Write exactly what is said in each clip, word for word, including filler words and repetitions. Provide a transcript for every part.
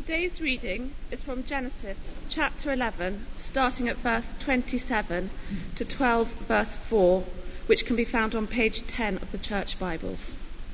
Today's reading is from Genesis chapter eleven, starting at verse twenty-seven to twelve verse four, which can be found on page ten of the Church Bibles.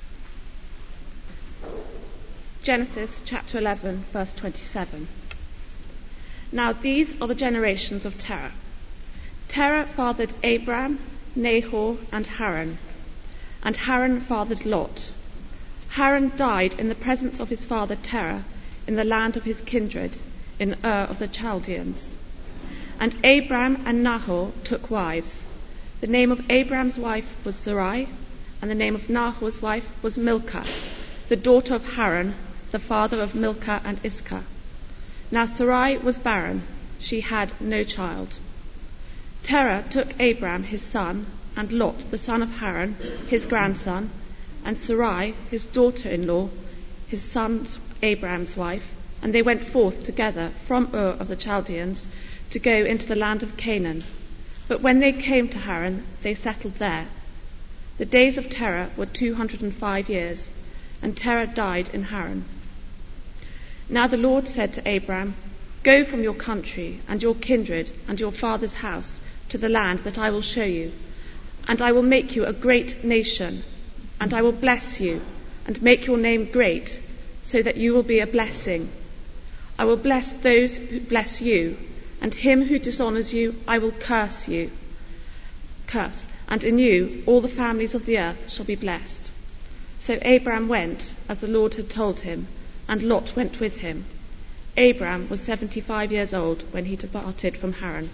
Genesis chapter eleven, verse twenty-seven. Now these are the generations of Terah. Terah fathered Abram, Nahor, and Haran. And Haran fathered Lot. Haran died in the presence of his father Terah, in the land of his kindred, in Ur of the Chaldeans. And Abram and Nahor took wives. The name of Abram's wife was Sarai, and the name of Nahor's wife was Milcah, the daughter of Haran, the father of Milcah and Iscah. Now Sarai was barren, she had no child. Terah took Abram his son, and Lot the son of Haran, his grandson, and Sarai his daughter-in-law, his son Abram's wife, and they went forth together from Ur of the Chaldeans to go into the land of Canaan. But when they came to Haran, they settled there. The days of Terah were two hundred and five years, and Terah died in Haran. Now the Lord said to Abram, "Go from your country and your kindred and your father's house to the land that I will show you, and I will make you a great nation, and I will bless you and make your name great, so that you will be a blessing. I will bless those who bless you, and him who dishonors you I will curse you. Curse, and in you all the families of the earth shall be blessed." So Abram went, as the Lord had told him, and Lot went with him. Abram was seventy-five years old when he departed from Haran.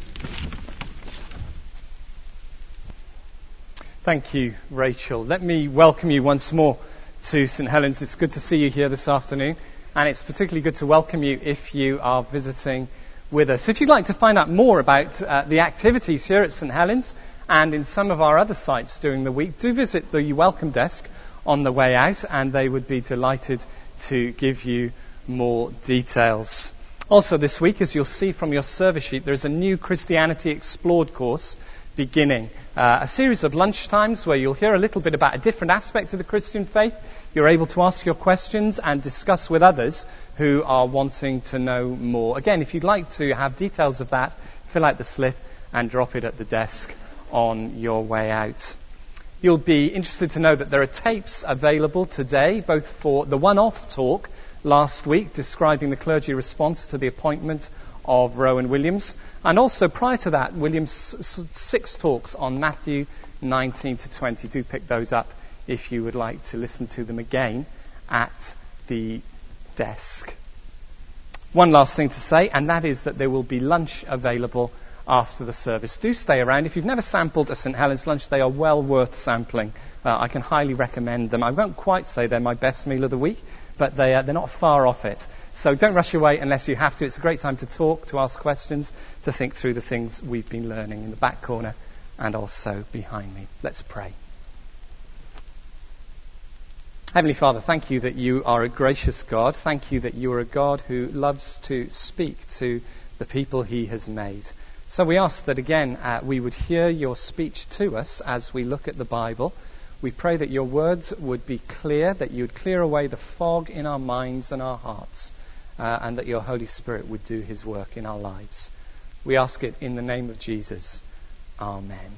Thank you, Rachel. Let me welcome you once more to St Helens. It's good to see you here this afternoon, and it's particularly good to welcome you if you are visiting with us. If you'd like to find out more about uh, the activities here at St Helens and in some of our other sites during the week, do visit the welcome desk on the way out, and they would be delighted to give you more details. Also this week, as you'll see from your service sheet, there's a new Christianity Explored course beginning. Uh, a series of lunchtimes where you'll hear a little bit about a different aspect of the Christian faith. You're able to ask your questions and discuss with others who are wanting to know more. Again, if you'd like to have details of that, fill out the slip and drop it at the desk on your way out. You'll be interested to know that there are tapes available today, both for the one-off talk last week describing the clergy response to the appointment of Rowan Williams, and also prior to that, Williams' six talks on Matthew nineteen to twenty. Do pick those up if you would like to listen to them again at the desk. One last thing to say, and that is that there will be lunch available after the service. Do stay around. If you've never sampled a St Helens lunch, they are well worth sampling. Uh, I can highly recommend them. I won't quite say they're my best meal of the week, but they are, they're not far off it. So don't rush away unless you have to. It's a great time to talk, to ask questions, to think through the things we've been learning in the back corner and also behind me. Let's pray. Heavenly Father, thank you that you are a gracious God. Thank you that you are a God who loves to speak to the people he has made. So we ask that again uh, we would hear your speech to us as we look at the Bible. We pray that your words would be clear, that you would clear away the fog in our minds and our hearts, uh, and that your Holy Spirit would do his work in our lives. We ask it in the name of Jesus. Amen.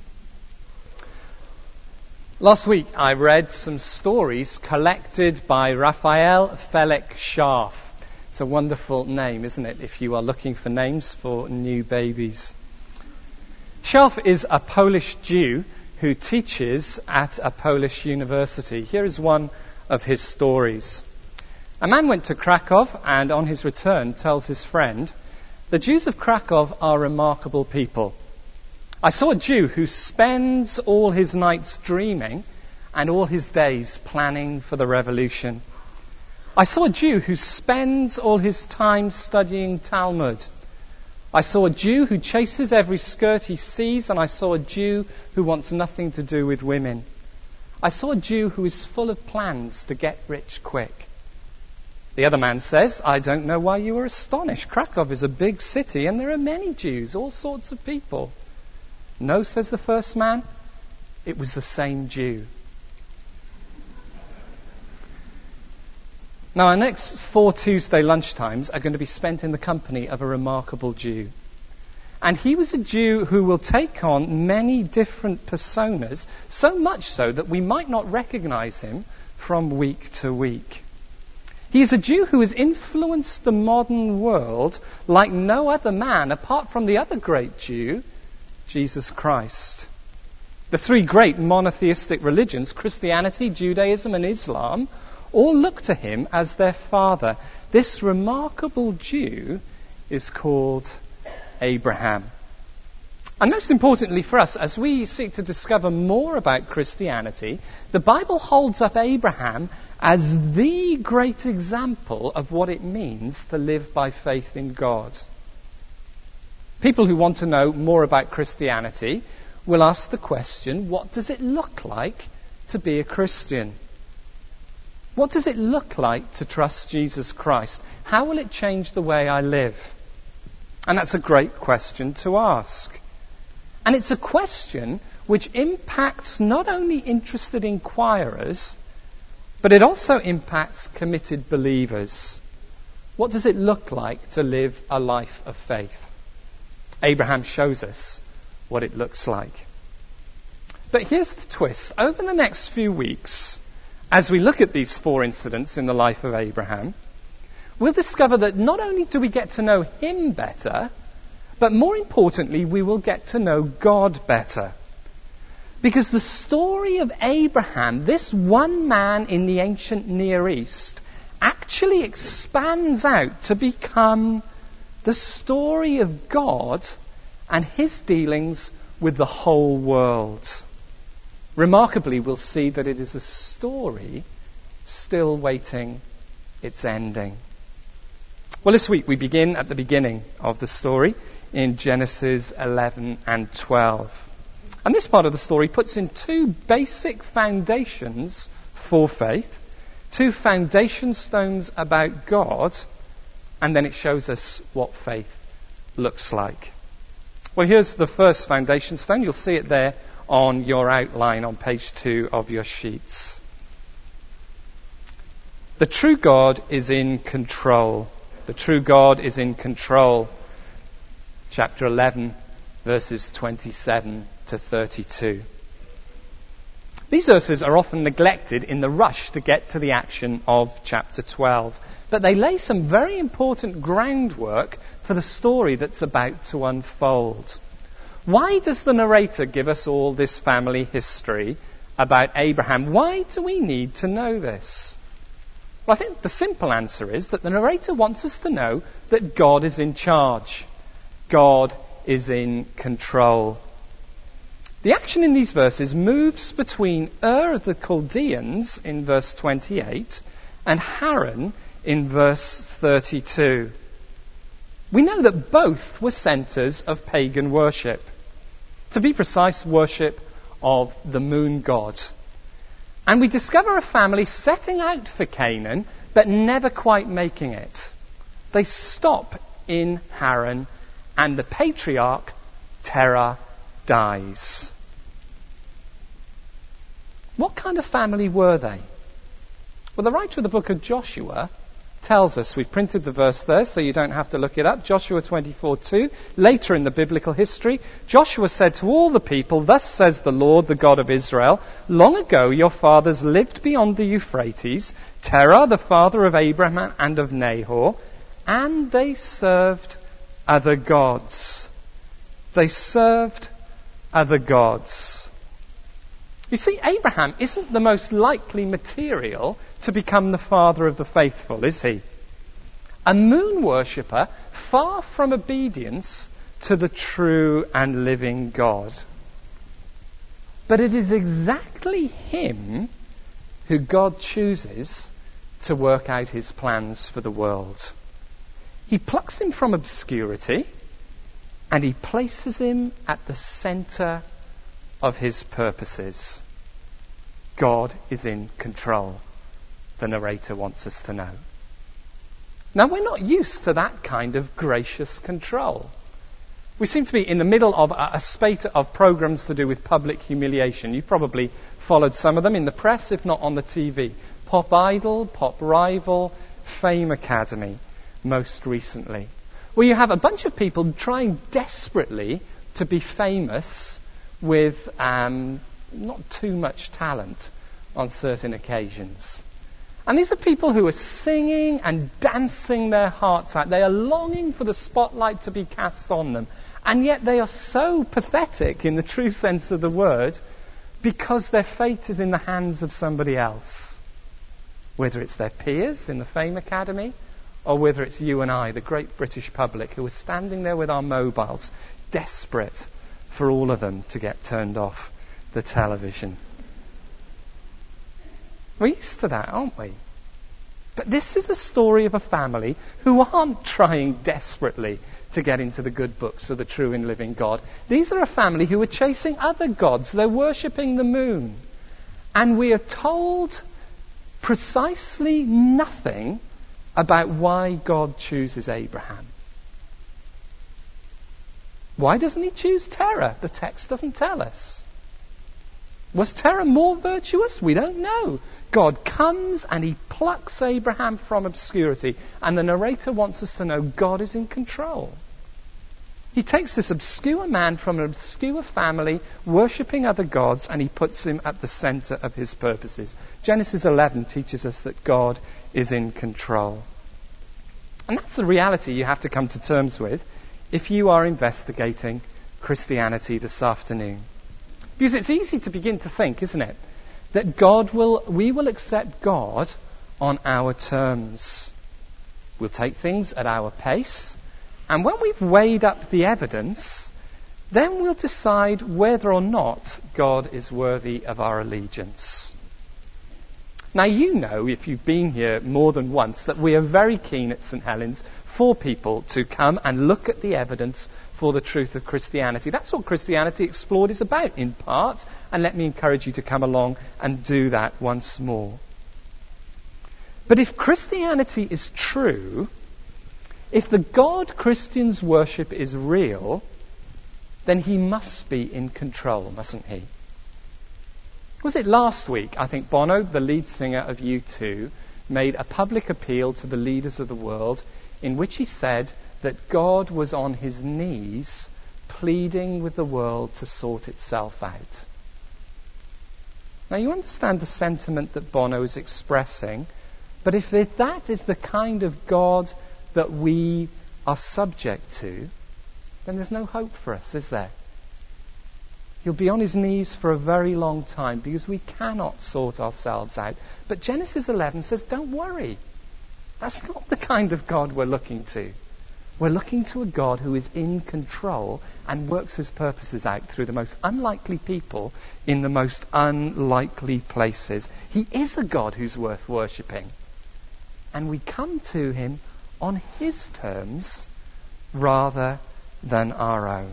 Last week I read some stories collected by Raphael Felek Scharf. It's a wonderful name, isn't it, if you are looking for names for new babies. Scharf is a Polish Jew who teaches at a Polish university. Here is one of his stories. A man went to Krakow and on his return tells his friend, "The Jews of Krakow are remarkable people. I saw a Jew who spends all his nights dreaming and all his days planning for the revolution. I saw a Jew who spends all his time studying Talmud. I saw a Jew who chases every skirt he sees, and I saw a Jew who wants nothing to do with women. I saw a Jew who is full of plans to get rich quick." The other man says, "I don't know why you are astonished. Krakow is a big city and there are many Jews, all sorts of people." "No," says the first man, "it was the same Jew." Now, our next four Tuesday lunchtimes are going to be spent in the company of a remarkable Jew. And he was a Jew who will take on many different personas, so much so that we might not recognize him from week to week. He is a Jew who has influenced the modern world like no other man apart from the other great Jew, Jesus Christ. The three great monotheistic religions, Christianity, Judaism and Islam, all look to him as their father. This remarkable Jew is called Abraham. And most importantly for us, as we seek to discover more about Christianity, the Bible holds up Abraham as the great example of what it means to live by faith in God. People who want to know more about Christianity will ask the question, what does it look like to be a Christian? What does it look like to trust Jesus Christ? How will it change the way I live? And that's a great question to ask. And it's a question which impacts not only interested inquirers, but it also impacts committed believers. What does it look like to live a life of faith? Abraham shows us what it looks like. But here's the twist. Over the next few weeks, as we look at these four incidents in the life of Abraham, we'll discover that not only do we get to know him better, but more importantly, we will get to know God better. Because the story of Abraham, this one man in the ancient Near East, actually expands out to become the story of God and his dealings with the whole world. Remarkably, we'll see that it is a story still waiting its ending. Well, this week we begin at the beginning of the story in Genesis eleven and twelve. And this part of the story puts in two basic foundations for faith, two foundation stones about God, and then it shows us what faith looks like. Well, here's the first foundation stone. You'll see it there on your outline on page two of your sheets. The true God is in control. The true God is in control. Chapter eleven, verses twenty-seven to thirty-two. These verses are often neglected in the rush to get to the action of chapter twelve, but they lay some very important groundwork for the story that's about to unfold. Why does the narrator give us all this family history about Abraham? Why do we need to know this? Well, I think the simple answer is that the narrator wants us to know that God is in charge. God is in control. The action in these verses moves between Ur of the Chaldeans in verse twenty-eight and Haran in verse thirty-two. We know that both were centres of pagan worship. To be precise, worship of the moon god. And we discover a family setting out for Canaan, but never quite making it. They stop in Haran, and the patriarch, Terah, dies. What kind of family were they? Well, the writer of the book of Joshua tells us, we've printed the verse there so you don't have to look it up, Joshua twenty-four two. Later in the biblical history, Joshua said to all the people, "Thus says the Lord, the God of Israel, long ago your fathers lived beyond the Euphrates, Terah, the father of Abraham and of Nahor, and they served other gods." They served other gods. You see, Abraham isn't the most likely material to become the father of the faithful, is he? A moon worshipper far from obedience to the true and living God. But it is exactly him who God chooses to work out his plans for the world. He plucks him from obscurity and he places him at the centre of his purposes. God is in control, the narrator wants us to know. Now, we're not used to that kind of gracious control. We seem to be in the middle of a, a spate of programs to do with public humiliation. You've probably followed some of them in the press, if not on the T V. Pop Idol, Pop Rival, Fame Academy, most recently. Where you have a bunch of people trying desperately to be famous with um, not too much talent on certain occasions. And these are people who are singing and dancing their hearts out. They are longing for the spotlight to be cast on them. And yet they are so pathetic in the true sense of the word because their fate is in the hands of somebody else. Whether it's their peers in the Fame Academy or whether it's you and I, the great British public, who are standing there with our mobiles, desperate for all of them to get turned off the television. We're used to that, aren't we? But this is a story of a family who aren't trying desperately to get into the good books of the true and living God. These are a family who are chasing other gods. They're worshipping the moon. And we are told precisely nothing about why God chooses Abraham. Why doesn't he choose Terah? The text doesn't tell us. Was Terah more virtuous? We don't know. God comes and he plucks Abraham from obscurity, and the narrator wants us to know God is in control. He takes this obscure man from an obscure family, worshipping other gods, and he puts him at the center of his purposes. Genesis eleven teaches us that God is in control. And that's the reality you have to come to terms with if you are investigating Christianity this afternoon. Because it's easy to begin to think, isn't it, that God will, we will accept God on our terms. We'll take things at our pace, and when we've weighed up the evidence, then we'll decide whether or not God is worthy of our allegiance. Now, you know, if you've been here more than once, that we are very keen at St Helens for people to come and look at the evidence for the truth of Christianity. That's what Christianity Explored is about, in part, and let me encourage you to come along and do that once more. But if Christianity is true, if the God Christians worship is real, then he must be in control, mustn't he? Was it last week, I think Bono, the lead singer of U two, made a public appeal to the leaders of the world in which he said that God was on his knees pleading with the world to sort itself out. Now you understand the sentiment that Bono is expressing, but if that is the kind of God that we are subject to, then there's no hope for us, is there? He'll be on his knees for a very long time because we cannot sort ourselves out. But Genesis eleven says, don't worry. That's not the kind of God we're looking to. We're looking to a God who is in control and works his purposes out through the most unlikely people in the most unlikely places. He is a God who's worth worshipping. And we come to him on his terms rather than our own.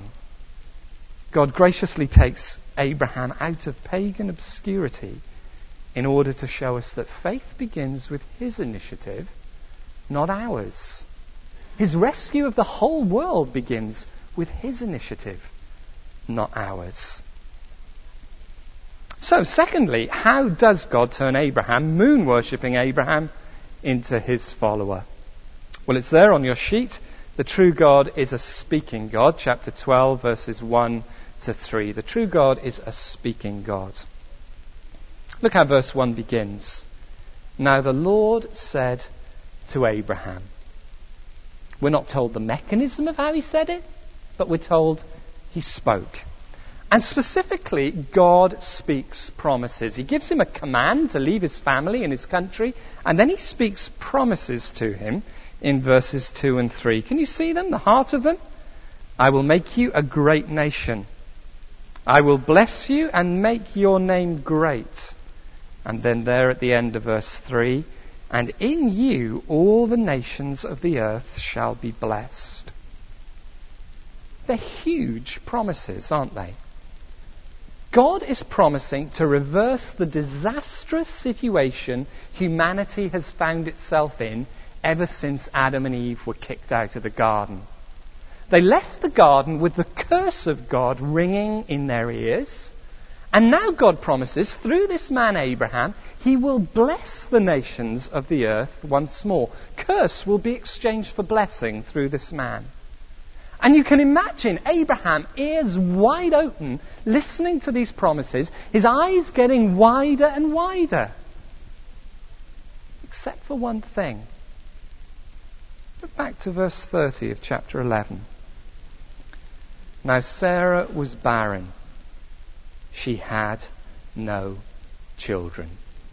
God graciously takes Abraham out of pagan obscurity in order to show us that faith begins with his initiative, not ours. His rescue of the whole world begins with his initiative, not ours. So, secondly, how does God turn Abraham, moon-worshipping Abraham, into his follower? Well, it's there on your sheet. The true God is a speaking God, chapter twelve, verses one to three. The true God is a speaking God. Look how verse one begins. Now the Lord said to Abraham. We're not told the mechanism of how he said it, but we're told he spoke. And specifically, God speaks promises. He gives him a command to leave his family and his country, and then he speaks promises to him in verses two and three. Can you see them, the heart of them? I will make you a great nation. I will bless you and make your name great. And then there at the end of verse three, and in you all the nations of the earth shall be blessed. They're huge promises, aren't they? God is promising to reverse the disastrous situation humanity has found itself in ever since Adam and Eve were kicked out of the garden. They left the garden with the curse of God ringing in their ears, And now God promises, through this man Abraham, he will bless the nations of the earth once more. Curse will be exchanged for blessing through this man. And you can imagine Abraham, ears wide open, listening to these promises, his eyes getting wider and wider. Except for one thing. Look back to verse thirty of chapter eleven. Now Sarah was barren. She had no children.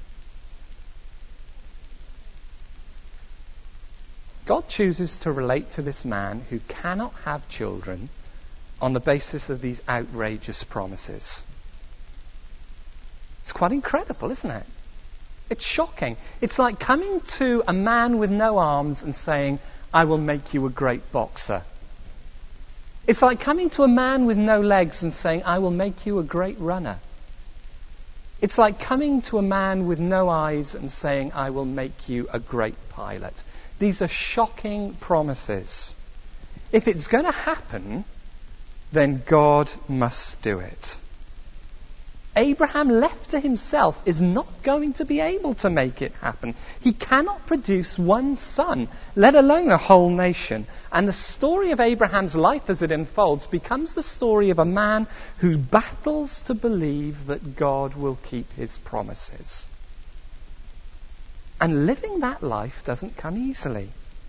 God chooses to relate to this man who cannot have children on the basis of these outrageous promises. It's quite incredible, isn't it? It's shocking. It's like coming to a man with no arms and saying, I will make you a great boxer. It's like coming to a man with no legs and saying, I will make you a great runner. It's like coming to a man with no eyes and saying, I will make you a great pilot. These are shocking promises. If it's going to happen, then God must do it. Abraham, left to himself, is not going to be able to make it happen. He cannot produce one son, let alone a whole nation. And the story of Abraham's life as it unfolds becomes the story of a man who battles to believe that God will keep his promises. And living that life doesn't come easily.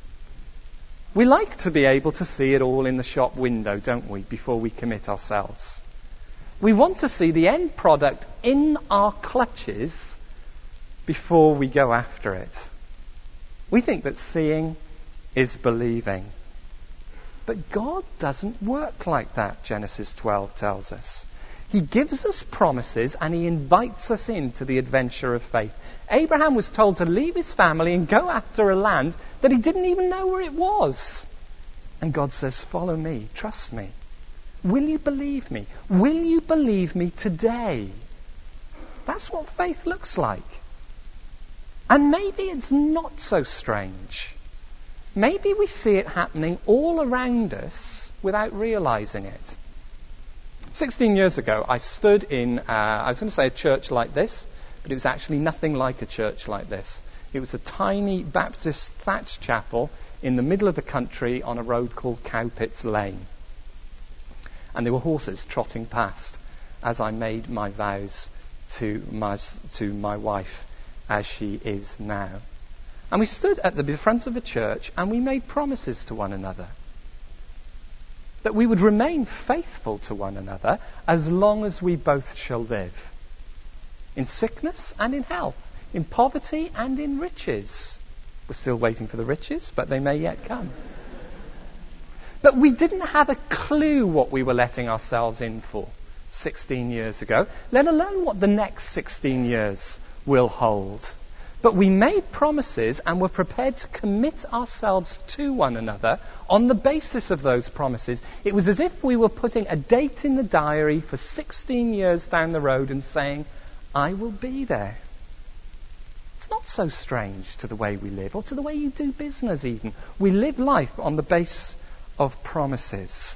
We like to be able to see it all in the shop window, don't we, before we commit ourselves. We want to see the end product in our clutches before we go after it. We think that seeing is believing. But God doesn't work like that, Genesis twelve tells us. He gives us promises and he invites us into the adventure of faith. Abraham was told to leave his family and go after a land that he didn't even know where it was. And God says, follow me, trust me. Will you believe me? Will you believe me today? That's what faith looks like. And maybe it's not so strange. Maybe we see it happening all around us without realizing it. Sixteen years ago, I stood in, uh, I was going to say a church like this, but it was actually nothing like a church like this. It was a tiny Baptist thatched chapel in the middle of the country on a road called Cowpits Lane. And there were horses trotting past as I made my vows to my, to my wife as she is now. And we stood at the front of the church and we made promises to one another. That we would remain faithful to one another as long as we both shall live. In sickness and in health. In poverty and in riches. We're still waiting for the riches, but they may yet come. But we didn't have a clue what we were letting ourselves in for sixteen years ago, let alone what the next sixteen years will hold. But we made promises and were prepared to commit ourselves to one another on the basis of those promises. It was as if we were putting a date in the diary for sixteen years down the road and saying, I will be there. It's not so strange to the way we live, or to the way you do business even. We live life on the basis of promises.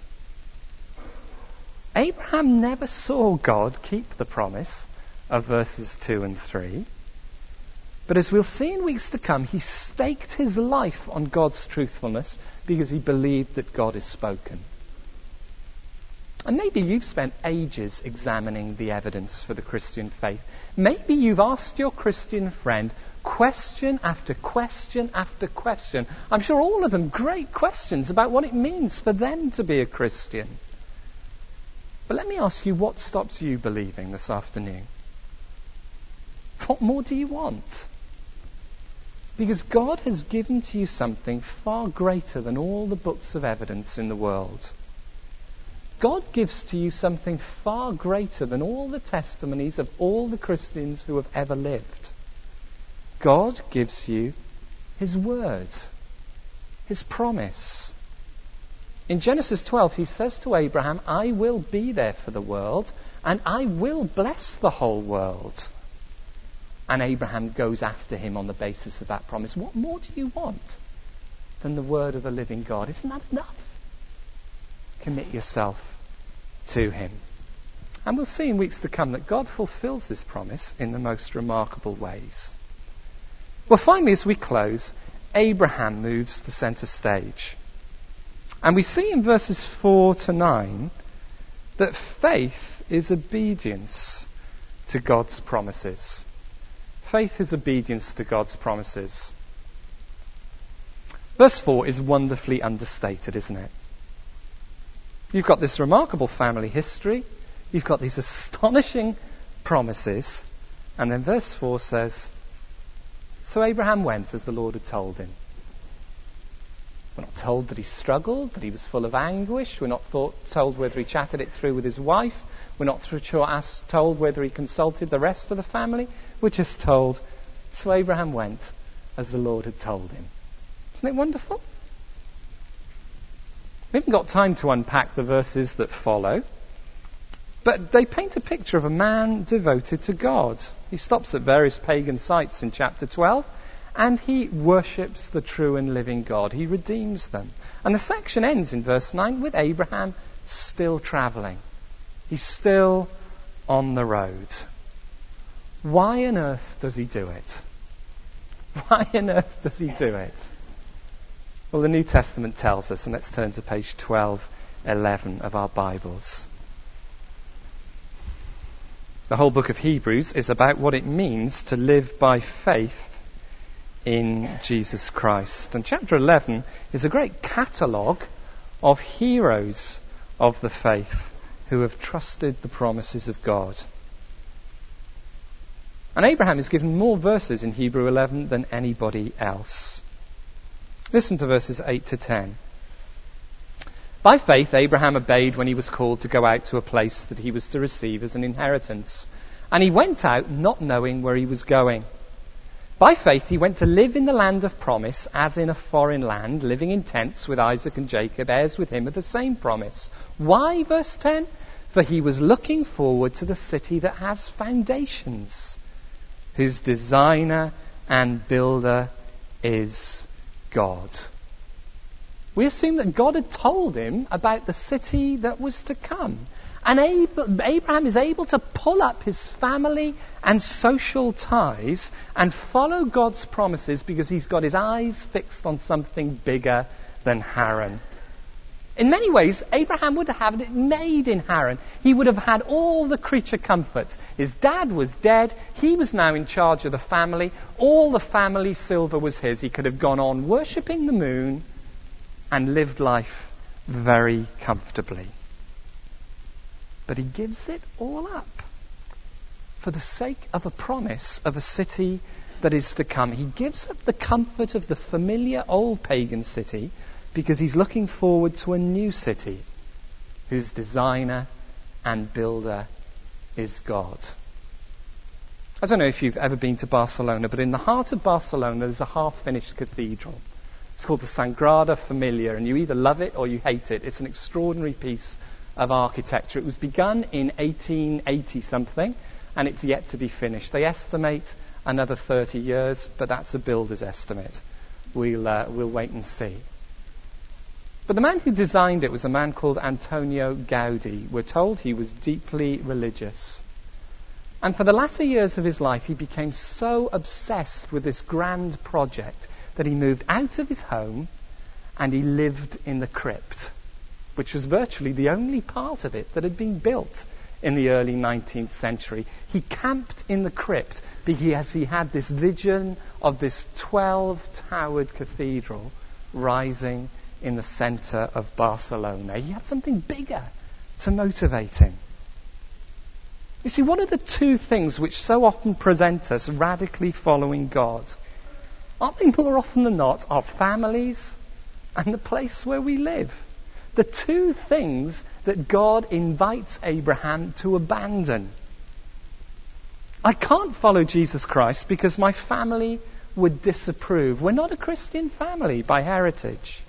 Abraham never saw God keep the promise of verses two and three. But as we'll see in weeks to come, he staked his life on God's truthfulness because he believed that God has spoken. And maybe you've spent ages examining the evidence for the Christian faith. Maybe you've asked your Christian friend question after question after question. I'm sure all of them great questions about what it means for them to be a Christian. But let me ask you, what stops you believing this afternoon? What more do you want? Because God has given to you something far greater than all the books of evidence in the world. God gives to you something far greater than all the testimonies of all the Christians who have ever lived. God gives you his word, his promise. In Genesis twelve, he says to Abraham, I will be there for the world, and I will bless the whole world. And Abraham goes after him on the basis of that promise. What more do you want than the word of the living God? Isn't that enough? Commit yourself to him. And we'll see in weeks to come that God fulfills this promise in the most remarkable ways. Well, finally, as we close, Abraham moves to centre stage. And we see in verses four to nine that faith is obedience to God's promises. Faith is obedience to God's promises. Verse four is wonderfully understated, isn't it? You've got this remarkable family history. You've got these astonishing promises. And then verse four says, so Abraham went as the Lord had told him. We're not told that he struggled, that he was full of anguish. We're not thought, told whether he chatted it through with his wife. We're not told whether he consulted the rest of the family. We're just told, so Abraham went as the Lord had told him. Isn't it wonderful? We haven't got time to unpack the verses that follow, but they paint a picture of a man devoted to God. He stops at various pagan sites in chapter twelve, and he worships the true and living God. He redeems them. And the section ends in verse nine with Abraham still travelling. He's still on the road. Why on earth does he do it? Why on earth does he do it? Well, the New Testament tells us, and let's turn to page twelve eleven of our Bibles. The whole book of Hebrews is about what it means to live by faith in Jesus Christ. And chapter eleven is a great catalogue of heroes of the faith who have trusted the promises of God. And Abraham is given more verses in Hebrew eleven than anybody else. Listen to verses eight to ten. By faith, Abraham obeyed when he was called to go out to a place that he was to receive as an inheritance. And he went out not knowing where he was going. By faith, he went to live in the land of promise, as in a foreign land, living in tents with Isaac and Jacob, heirs with him of the same promise. Why, verse ten? For he was looking forward to the city that has foundations, whose designer and builder is God. We assume that God had told him about the city that was to come. And Ab- Abraham is able to pull up his family and social ties and follow God's promises because he's got his eyes fixed on something bigger than Haran. In many ways, Abraham would have had it made in Haran. He would have had all the creature comforts. His dad was dead. He was now in charge of the family. All the family silver was his. He could have gone on worshipping the moon and lived life very comfortably. But he gives it all up for the sake of a promise of a city that is to come. He gives up the comfort of the familiar old pagan city because he's looking forward to a new city whose designer and builder is God. I don't know if you've ever been to Barcelona, but in the heart of Barcelona there's a half-finished cathedral. It's called the Sagrada Familia, and you either love it or you hate it. It's an extraordinary piece of architecture. It was begun in eighteen eighty something, and it's yet to be finished. They estimate another thirty years, but that's a builder's estimate. We'll, uh, we'll wait and see. But the man who designed it was a man called Antonio Gaudi. We're told he was deeply religious. And for the latter years of his life, he became so obsessed with this grand project that he moved out of his home and he lived in the crypt, which was virtually the only part of it that had been built in the early nineteenth century. He camped in the crypt because he had this vision of this twelve-towered cathedral rising in the centre of Barcelona. He had something bigger to motivate him. You see, what are the two things which so often present us radically following God? Aren't they more often than not our families and the place where we live? The two things that God invites Abraham to abandon. I can't follow Jesus Christ because my family would disapprove. We're not a Christian family by heritage.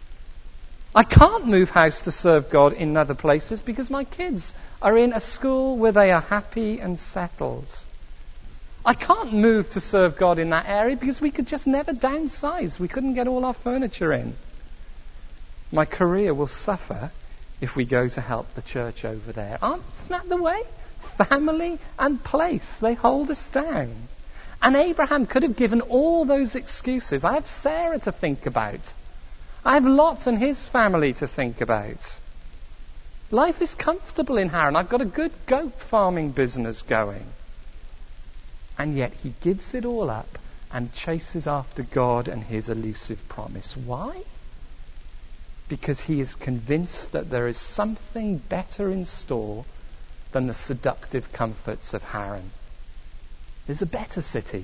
I can't move house to serve God in other places because my kids are in a school where they are happy and settled. I can't move to serve God in that area because we could just never downsize. We couldn't get all our furniture in. My career will suffer if we go to help the church over there. Aren't isn't that the way? Family and place, they hold us down. And Abraham could have given all those excuses. I have Sarah to think about. I have Lot and his family to think about. Life is comfortable in Haran. I've got a good goat farming business going. And yet he gives it all up and chases after God and his elusive promise. Why? Because he is convinced that there is something better in store than the seductive comforts of Haran. There's a better city.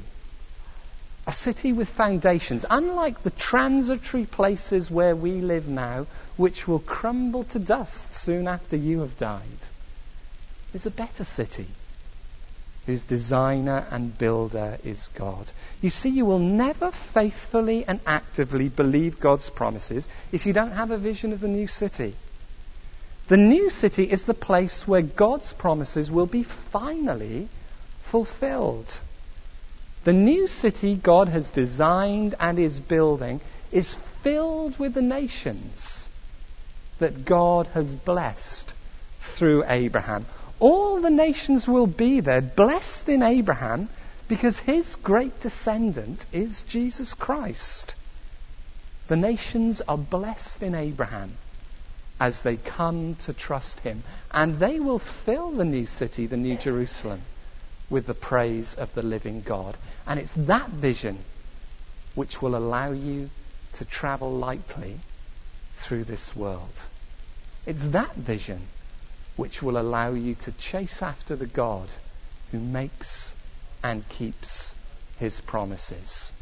A city with foundations, unlike the transitory places where we live now, which will crumble to dust soon after you have died. There's a better city whose designer and builder is God. You see, you will never faithfully and actively believe God's promises if you don't have a vision of the new city. The new city is the place where God's promises will be finally fulfilled. The new city God has designed and is building is filled with the nations that God has blessed through Abraham. All the nations will be there, blessed in Abraham, because his great descendant is Jesus Christ. The nations are blessed in Abraham as they come to trust him, and they will fill the new city, the New Jerusalem, with the praise of the living God. And it's that vision which will allow you to travel lightly through this world. It's that vision which will allow you to chase after the God who makes and keeps his promises.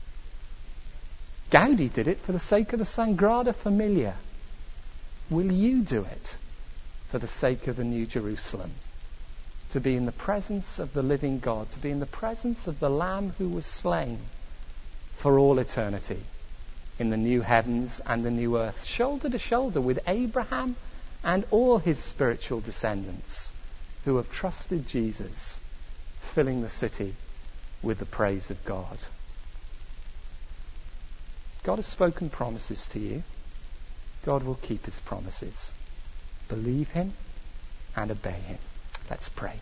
Gaudi did it for the sake of the Sagrada Familia. Will you do it for the sake of the New Jerusalem? To be in the presence of the living God, to be in the presence of the Lamb who was slain for all eternity in the new heavens and the new earth, shoulder to shoulder with Abraham and all his spiritual descendants who have trusted Jesus, filling the city with the praise of God. God has spoken promises to you. God will keep his promises. Believe him and obey him. Let's pray.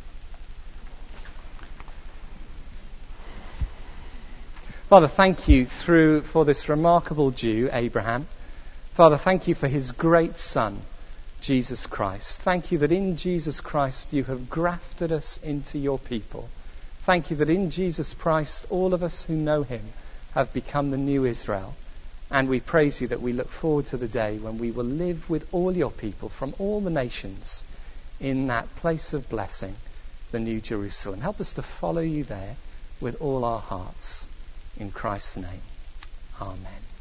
Father, thank you through for this remarkable Jew, Abraham. Father, thank you for his great son, Jesus Christ. Thank you that in Jesus Christ you have grafted us into your people. Thank you that in Jesus Christ all of us who know him have become the new Israel. And we praise you that we look forward to the day when we will live with all your people from all the nations in that place of blessing, the New Jerusalem. Help us to follow you there with all our hearts. In Christ's name. Amen.